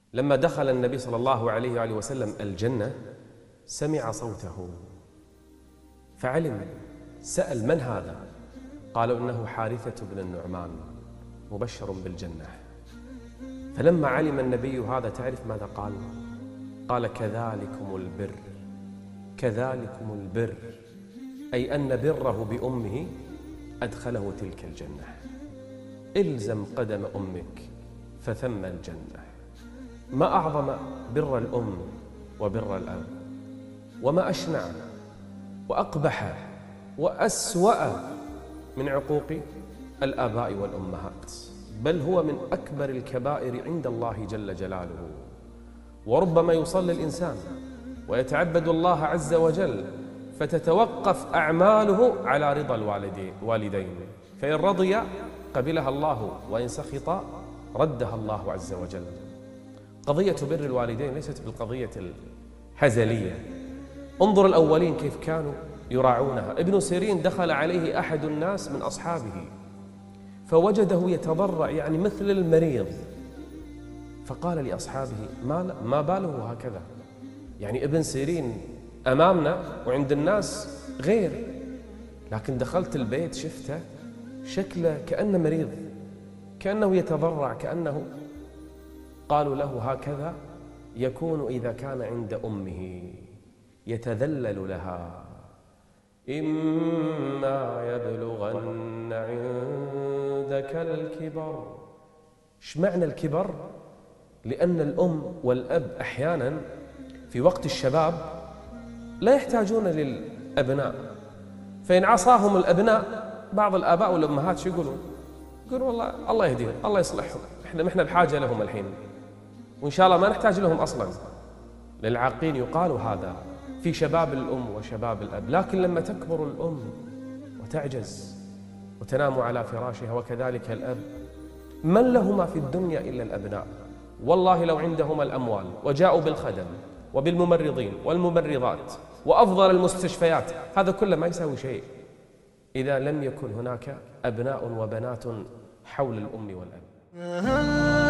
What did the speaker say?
لما دخل النبي صلى الله عليه وآله وسلم الجنة سمع صوته فعلم، سأل: من هذا؟ قالوا: إنه حارثة بن النعمان مبشر بالجنة. فلما علم النبي هذا تعرف ماذا قال؟ قال: كذلكم البر، كذلكم البر، أي أن بره بأمه أدخله تلك الجنة. إلزم قدم أمك فثم الجنة. ما أعظم بر الأم وبر الأب، وما أشنع وأقبح وأسوأ من عقوق الآباء والأمهات، بل هو من أكبر الكبائر عند الله جل جلاله. وربما يصلي الإنسان ويتعبد الله عز وجل فتتوقف أعماله على رضا الوالدين، فإن رضي قبلها الله، وإن سخط ردها الله عز وجل. قضية بر الوالدين ليست بالقضية الهزلية. انظر الأولين كيف كانوا يراعونها. ابن سيرين دخل عليه أحد الناس من أصحابه فوجده يتضرع يعني مثل المريض، فقال لأصحابه: ما باله هكذا؟ يعني ابن سيرين أمامنا وعند الناس غير، لكن دخلت البيت شفته شكله كأنه مريض، كأنه يتضرع، كأنه. قالوا له: هكذا يكون إذا كان عند أمه، يتذلل لها. إما يبلغن عندك الكبر. إيش معنى الكبر؟ لأن الأم والأب أحيانا في وقت الشباب لا يحتاجون للأبناء، فإن عصاهم الأبناء، بعض الآباء والأمهات شو يقولون؟ يقولون: والله الله يهديهم، الله يصلحهم، إحنا بحاجة لهم الحين، وإن شاء الله ما نحتاج لهم أصلا. للعاقين يقال هذا في شباب الأم وشباب الأب. لكن لما تكبر الأم وتعجز وتنام على فراشها، وكذلك الأب، من لهما في الدنيا إلا الأبناء. والله لو عندهما الأموال وجاءوا بالخدم وبالممرضين والممرضات وأفضل المستشفيات، هذا كله ما يساوي شيء إذا لم يكن هناك أبناء وبنات حول الأم والأب.